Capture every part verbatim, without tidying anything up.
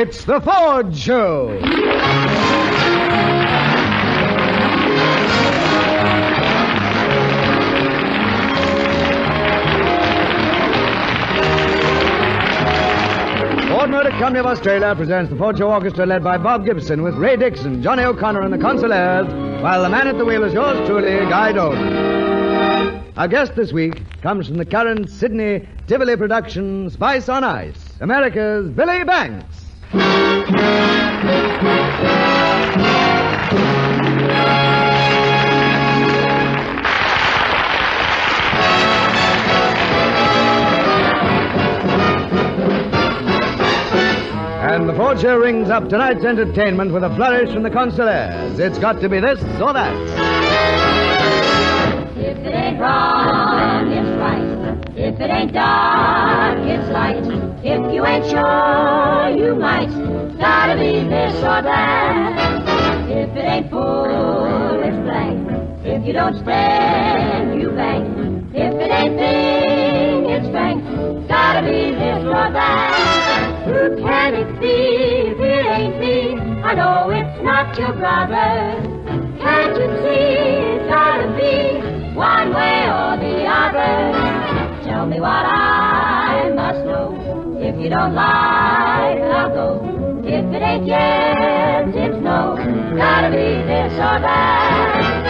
It's the Ford Show. Ford Motor Company of Australia presents the Ford Show Orchestra led by Bob Gibson with Ray Dixon, Johnny O'Connor, and the Consoleers, while the man at the wheel is yours truly, Guy Dolan. Our guest this week comes from the current Sydney Tivoli production Spice on Ice, America's Billy Banks. And the Ford Show rings up tonight's entertainment with a flourish from the Consoleers. It's got to be this or that. If it ain't wrong, it's right. If it ain't dark, it's light. If you ain't sure, you might. Gotta be this or that. If it ain't full, it's blank. If you don't spend, you bank. If it ain't big, it's frank. Gotta be this or that. Who can it be if it ain't me? I know it's not your brother. Can't you see it's gotta be one way or the other? Tell me what I must know. If you don't like, I'll go. If it ain't yes, it's no. Gotta be this or that.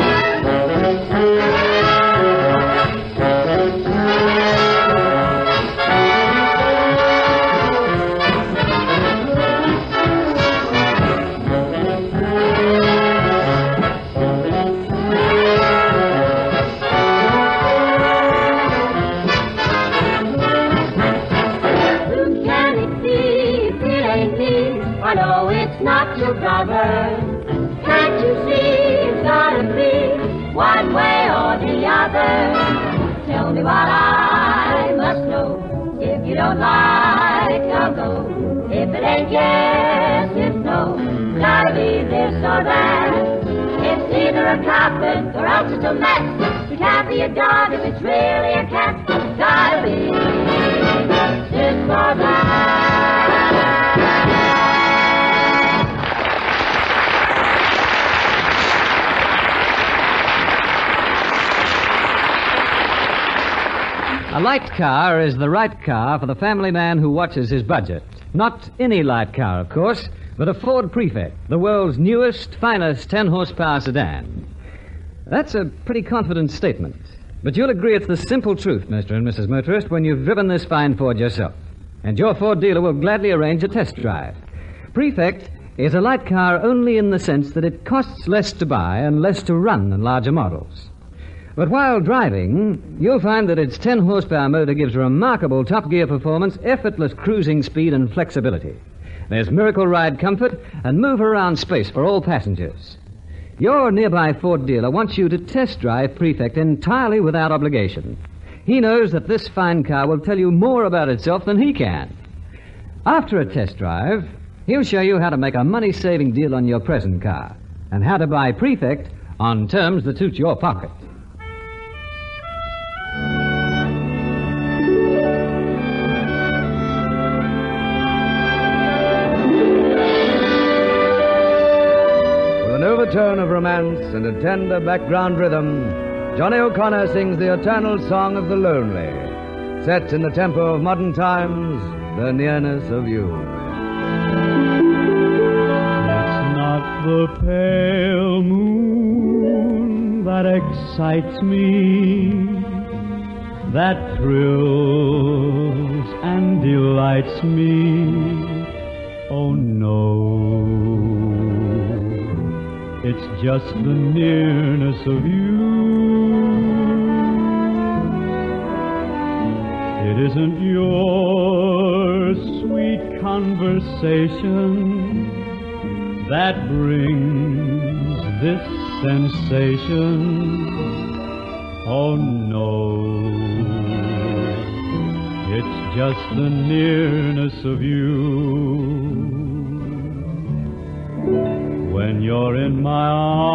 I know it's not your brother. Can't you see it's gotta be one way or the other? Tell me what I must know. If you don't like, I'll go. If it ain't yes, it's no. Gotta be this or that. It's either a carpet or else it's a mess. It can't be a dog if it's really a cat. Gotta be this or that. A light car is the right car for the family man who watches his budget. Not any light car, of course, but a Ford Prefect, the world's newest, finest ten-horsepower sedan. That's a pretty confident statement. But you'll agree it's the simple truth, Mister and Missus Motorist, when you've driven this fine Ford yourself. And your Ford dealer will gladly arrange a test drive. Prefect is a light car only in the sense that it costs less to buy and less to run than larger models. But while driving, you'll find that its ten-horsepower motor gives remarkable top-gear performance, effortless cruising speed, and flexibility. There's miracle ride comfort and move-around space for all passengers. Your nearby Ford dealer wants you to test drive Prefect entirely without obligation. He knows that this fine car will tell you more about itself than he can. After a test drive, he'll show you how to make a money-saving deal on your present car and how to buy Prefect on terms that suit your pocket. Tone of romance and a tender background rhythm, Johnny O'Connor sings the eternal song of the lonely, set in the tempo of modern times, the nearness of you. It's not the pale moon that excites me, that thrills and delights me. Oh no, it's just the nearness of you. It isn't your sweet conversation that brings this sensation. Oh no, it's just the nearness of you. When you're in my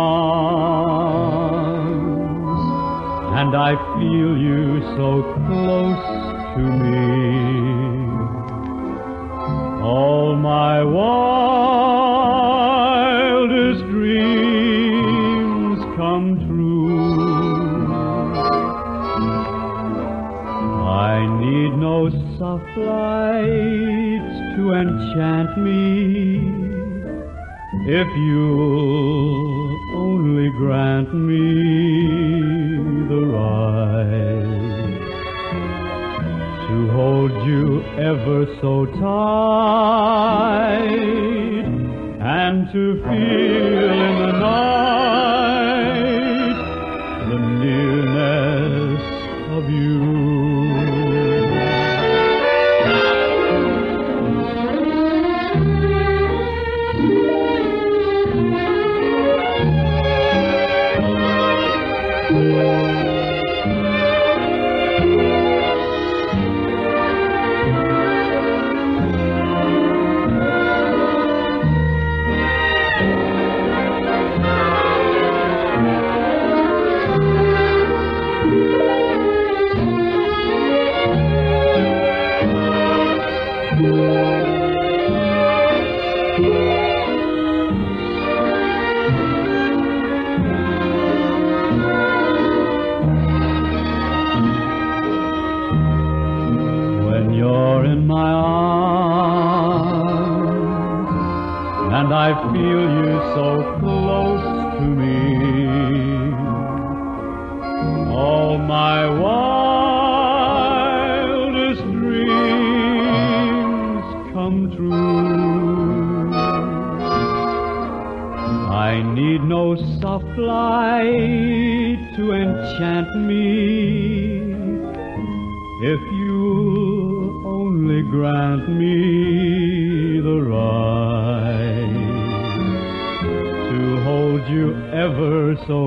arms and I feel you so close to me, all my wildest dreams come true. I need no soft lights to enchant me, if you'll only grant me the right to hold you ever so tight, and to feel in the night the nearness of you. And I feel you so close to me, all my wildest dreams come true. I need no soft light to enchant me, if you'll only grant me the right to hold you ever so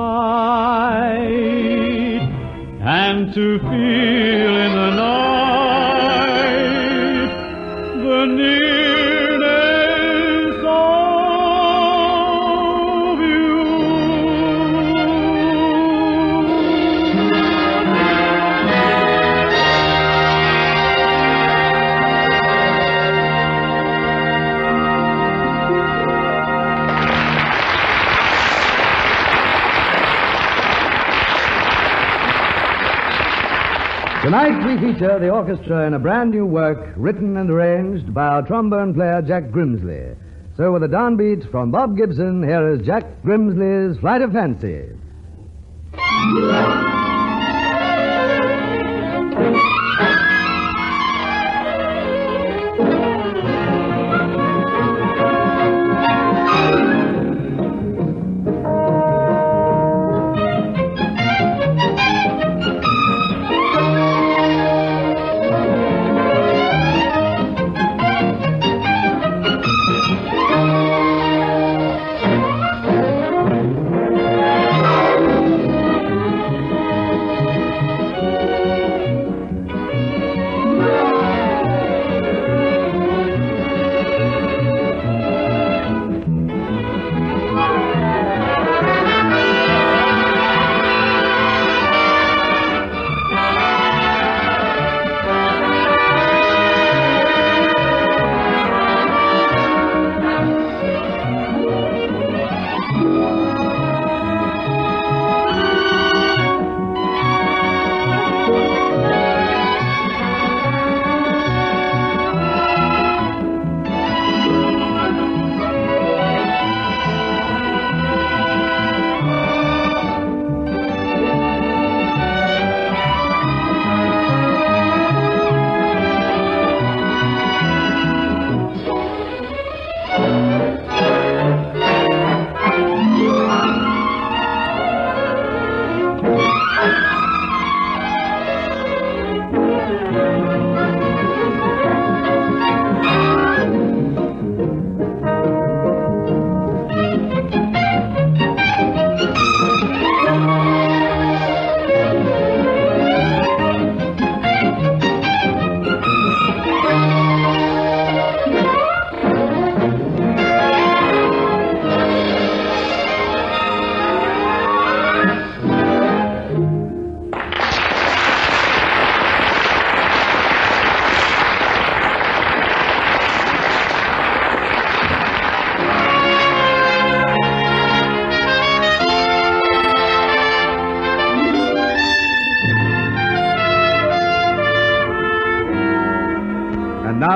tight, and to feel in the night the nearness of you. Tonight we feature the orchestra in a brand new work written and arranged by our trombone player Jack Grimsley. So with a downbeat from Bob Gibson, here is Jack Grimsley's Flight of Fancy.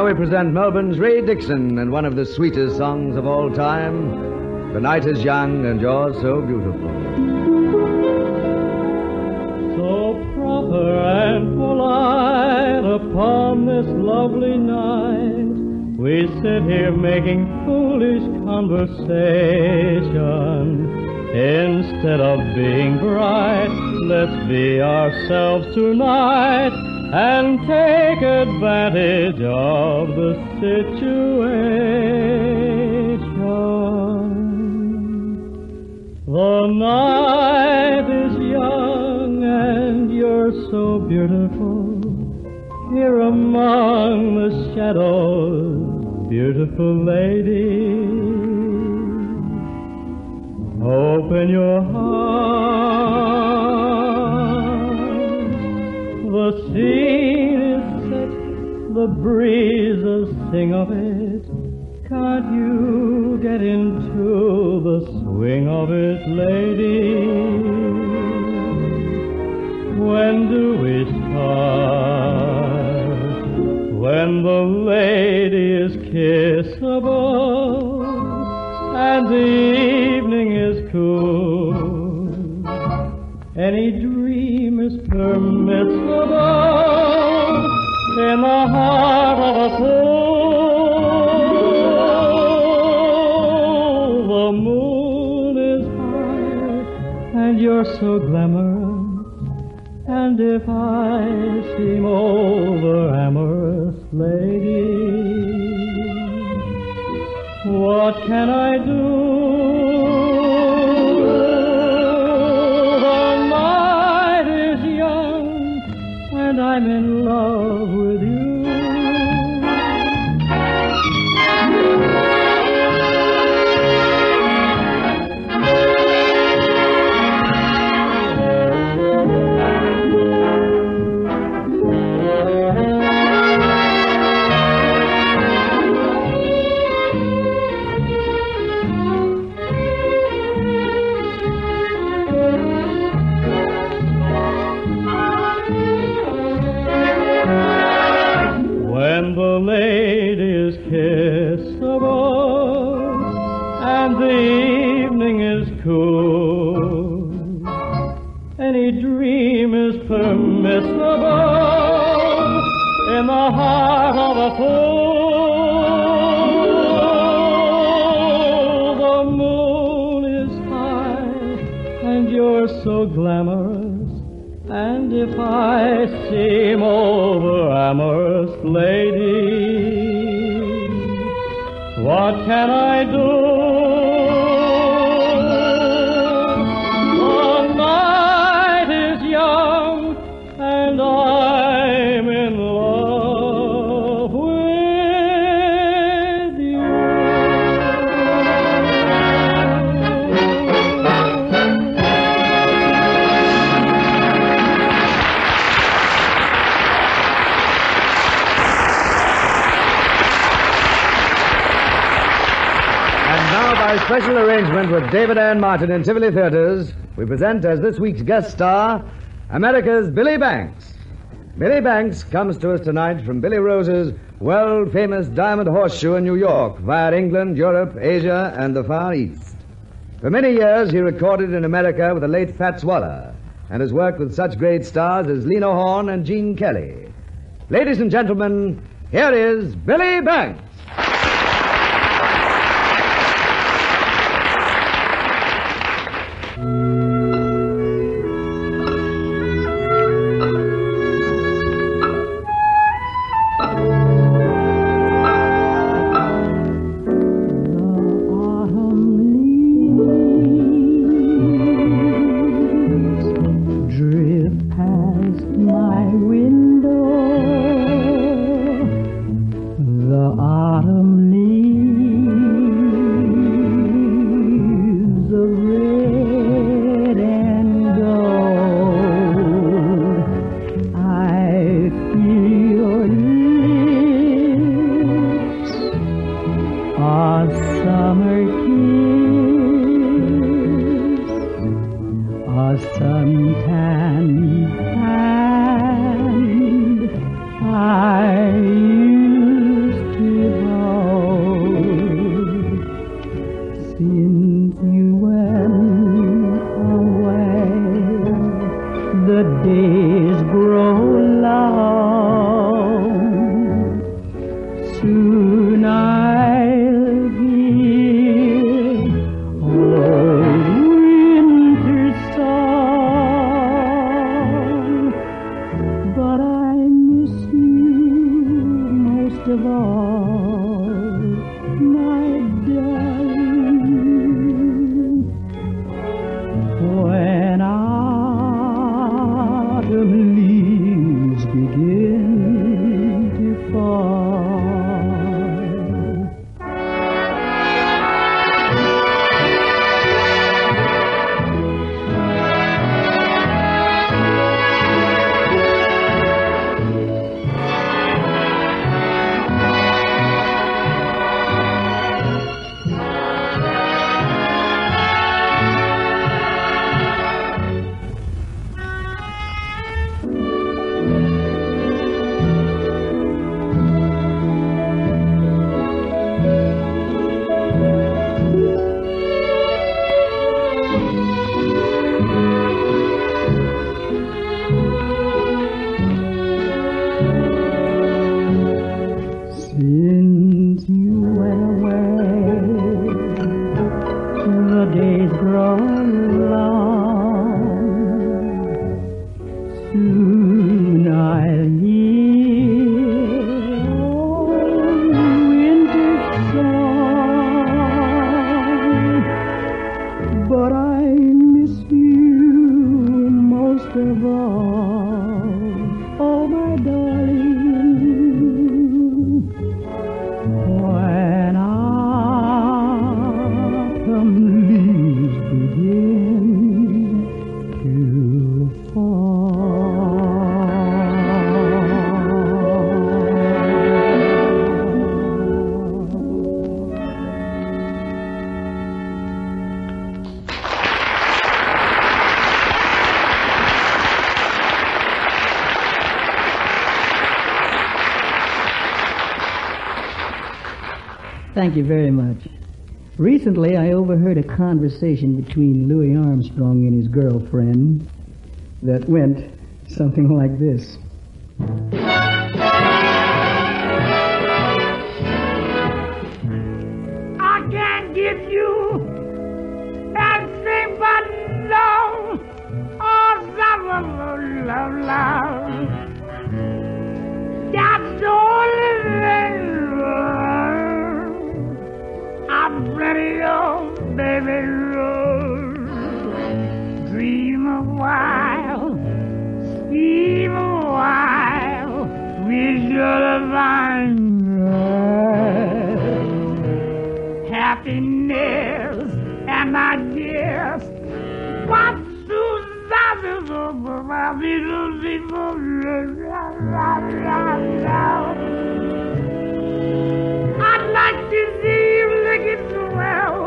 we present Melbourne's Ray Dixon and one of the sweetest songs of all time, The Night is Young and You're So Beautiful. So proper and polite upon this lovely night, we sit here making foolish conversation. Instead of being bright, let's be ourselves tonight and take advantage of the situation. The night is young and you're so beautiful. Here among the shadows, beautiful lady. Open your heart. The scene is set, the breezes sing of it. Can't you get into the swing of it, lady? When do we start? When the lady is kissable and the evening is cool. Any dream is permissible in the heart of a fool. The moon is high and you're so glamorous, and if I seem over amorous, lady, what can I do? The night is young and I'm in love with you. When the lady is kissable and the evening is cool, any dream is permissible in the heart of a fool. The moon is high and you're so glamorous, and if I seem over amorous, lady, what can I do? The night is young and I'm in love with you. By special arrangement with David Ann Martin in Tivoli Theaters, we present as this week's guest star, America's Billy Banks. Billy Banks comes to us tonight from Billy Rose's world-famous Diamond Horseshoe in New York, via England, Europe, Asia, and the Far East. For many years, he recorded in America with the late Fats Waller, and has worked with such great stars as Lena Horne and Gene Kelly. Ladies and gentlemen, here is Billy Banks. suntan hand days grow long, soon I'll hear old winter's song, but I miss you most of all, my darling. When autumn leaves begin to fall, since you went away, the days grow long, soon I'll hear old winter's song, but I miss you most of all, oh my darling. When autumn leaves begin to Thank you very much. Recently, I overheard a conversation between Louis Armstrong and his girlfriend that went something like this. I can't give you anything but love, oh, love, love, love. That's the only thing I'm ready, oh, baby, rose. Dream a while, scheme a while, we should have found happiness, and I guess what Susan's over my little people. I'd like to see you looking swell.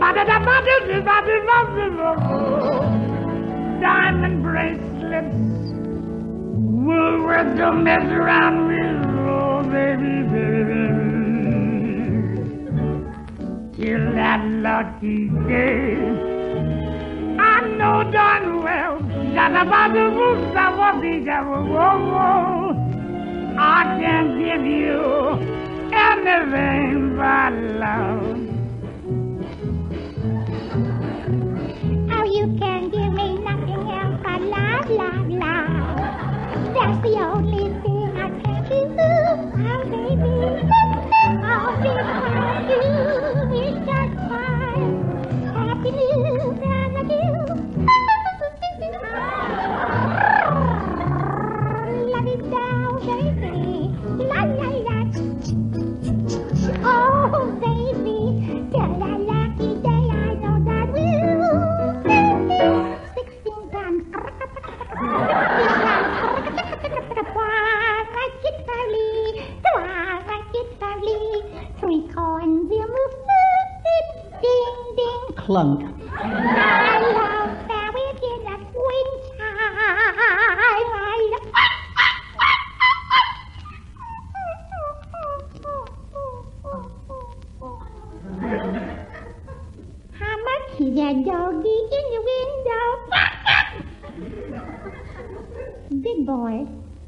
Diamond bracelets, Woolworth don't mess around with, oh baby, baby. Till that lucky day, I know darn well that about the roots I was the devil. I can't give you anything but love. Oh, you can give me nothing else but love, love, love. That's the only thing I can do, oh baby. Oh, because you is just fine. Happy news and I do. Love it down, baby. La la la. Oh, baby, till that lucky day, I know that we'll sixteen grams. Like it early, like it early. Three coins, you move, ding, ding, Clunk. I love that we did that winter. I love. How much is that doggy in the window? Big boy.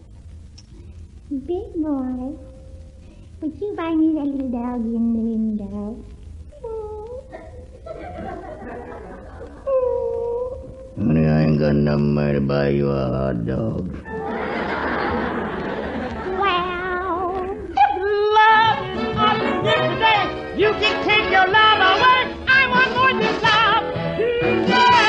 Big boy. Would you buy me that little dog in the window? Honey, I ain't got enough money to buy you a hot dog. Wow. Love is all you get today. You can take your love away. I want more than love today.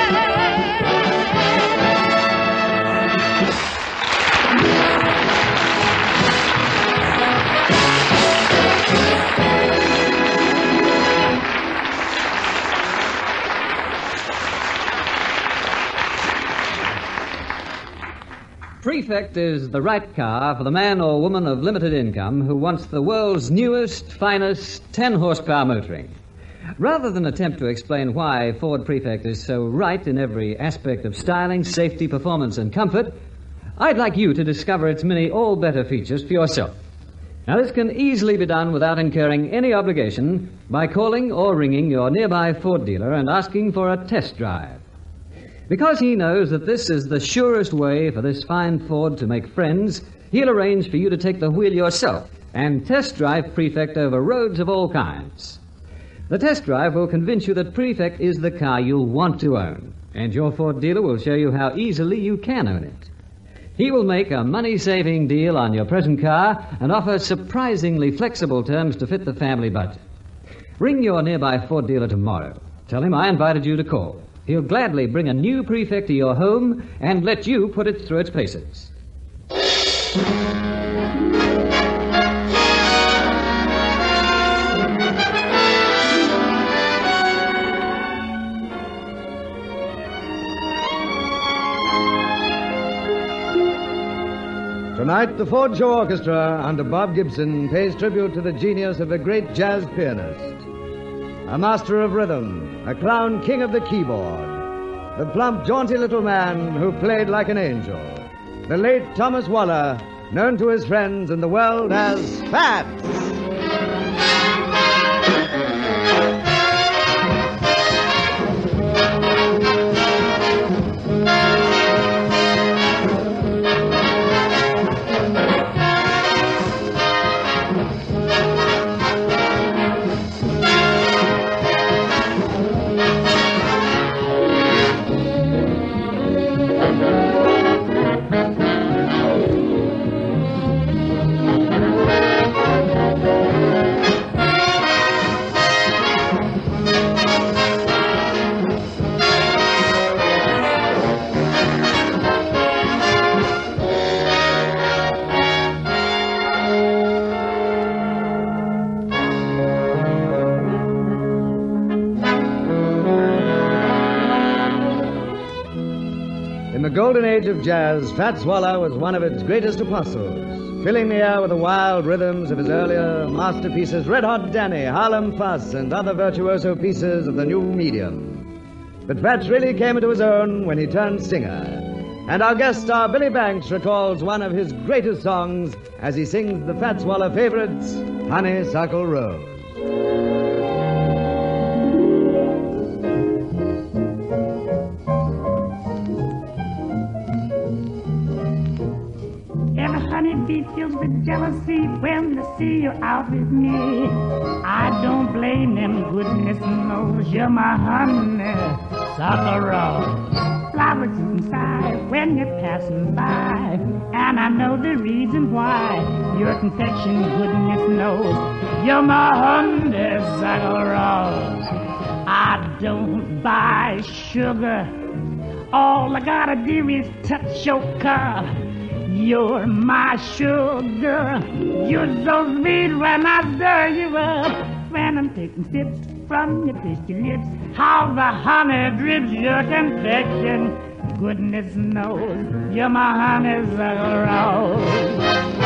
Prefect is the right car for the man or woman of limited income who wants the world's newest, finest ten horsepower motoring. Rather than attempt to explain why Ford Prefect is so right in every aspect of styling, safety, performance, and comfort, I'd like you to discover its many all-better features for yourself. Now, this can easily be done without incurring any obligation by calling or ringing your nearby Ford dealer and asking for a test drive. Because he knows that this is the surest way for this fine Ford to make friends, he'll arrange for you to take the wheel yourself and test drive Prefect over roads of all kinds. The test drive will convince you that Prefect is the car you'll want to own, and your Ford dealer will show you how easily you can own it. He will make a money-saving deal on your present car and offer surprisingly flexible terms to fit the family budget. Ring your nearby Ford dealer tomorrow. Tell him I invited you to call. He'll gladly bring a new Prefect to your home and let you put it through its paces. Tonight, the Ford Show Orchestra, under Bob Gibson, pays tribute to the genius of a great jazz pianist. A master of rhythm, a crowned king of the keyboard, the plump, jaunty little man who played like an angel, the late Thomas Waller, known to his friends in the world as Fats. In the golden age of jazz, Fats Waller was one of its greatest apostles, filling the air with the wild rhythms of his earlier masterpieces, Red Hot Danny, Harlem Fuss, and other virtuoso pieces of the new medium. But Fats really came into his own when he turned singer. And our guest star, Billy Banks, recalls one of his greatest songs as he sings the Fats Waller favorites, Honeysuckle Rose. Honeybee feels with jealousy when they see you out with me. I don't blame them, goodness knows you're my honeysuckle rose. Flowers inside when you're passing by, and I know the reason why. Your confection, goodness knows you're my honeysuckle rose. I don't buy sugar, all I gotta do is touch your cup. You're my sugar. You're so sweet when I stir you up. When I'm taking sips from your tasty lips, how the honey drips your confection. Goodness knows you're my honeysuckle rose.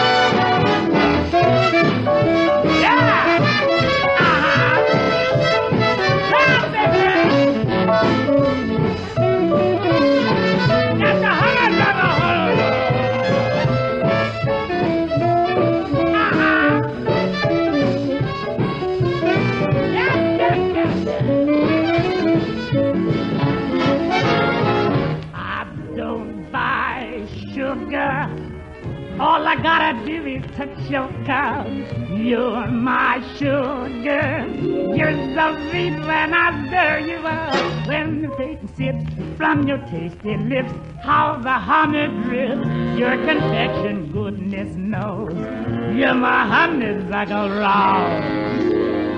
Yeah! Uh-huh! Come, baby! That's the honeysuckle rose! sugar. All I gotta do is touch your cup. You're my sugar. You're so sweet when I stir you up. When the taste sips from your tasty lips, how the honey drips. Your confection, goodness knows. You're my honeysuckle rose.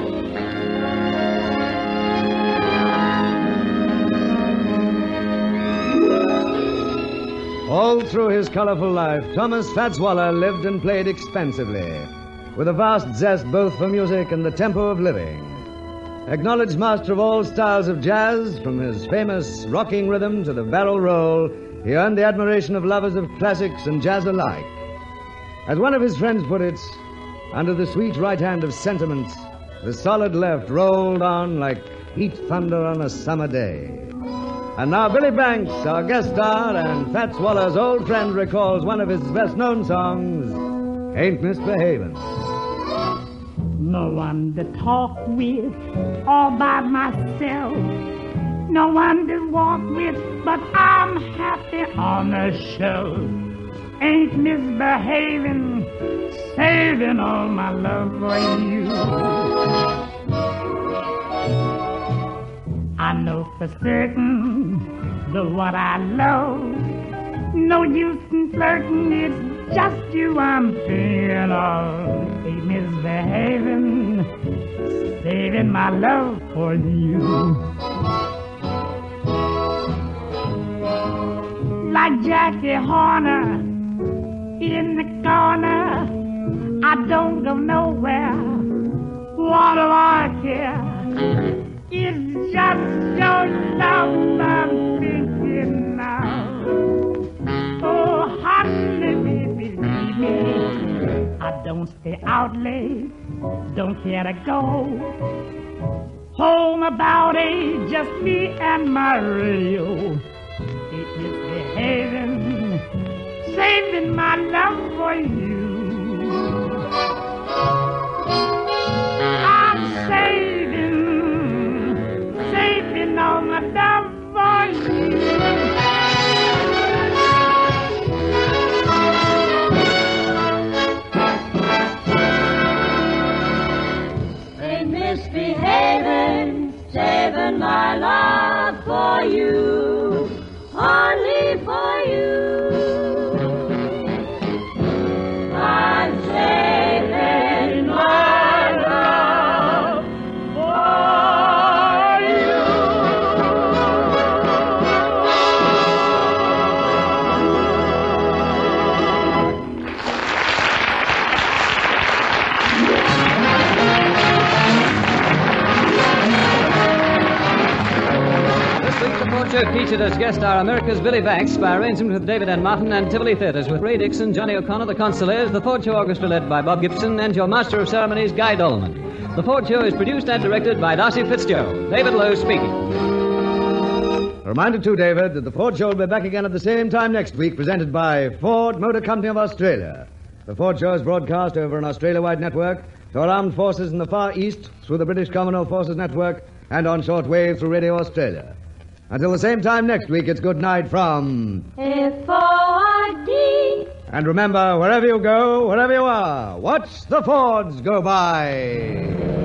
All through his colorful life, Thomas Fats Waller lived and played expensively, with a vast zest both for music and the tempo of living. Acknowledged master of all styles of jazz, from his famous rocking rhythm to the barrel roll, he earned the admiration of lovers of classics and jazz alike. As one of his friends put it, under the sweet right hand of sentiment, the solid left rolled on like heat thunder on a summer day. And now Billy Banks, our guest star, and Fats Waller's old friend, recalls one of his best-known songs, Ain't Misbehavin'. No one to talk with, all by myself. No one to walk with, but I'm happy on the shelf. Ain't misbehaving, saving all my love for you. I know for certain the what I love. No use in flirting, it's just you I'm thinking of. Ain't misbehaving, saving my love for you. Like Jackie Horner in the corner, I don't go nowhere. What do I care? It's just your love I'm thinking now. Oh, honey, believe me, I don't stay out late, don't care to go. Home about eight, just me and my radio. Ain't misbehaving, saving my love for you. I'm saving, saving all my love for you. Ain't misbehaving, saving my love for you, only for you. I'm saving my love for you. This week, the Ford Show featured as guest star America's Billy Banks by arrangement with David N. Martin and Tivoli Theatres with Ray Dixon, Johnny O'Connor, the Consoleers, the Ford Show Orchestra led by Bob Gibson, and your Master of Ceremonies, Guy Dolman. The Ford Show is produced and directed by Darcy Fitzgerald. David Lowe speaking. A reminder, too, David, that the Ford Show will be back again at the same time next week, presented by Ford Motor Company of Australia. The Ford Show is broadcast over an Australia-wide network to our armed forces in the Far East through the British Commonwealth Forces Network and on shortwave through Radio Australia. Until the same time next week, it's good night from... F O R D. And remember, wherever you go, wherever you are, watch the Fords go by.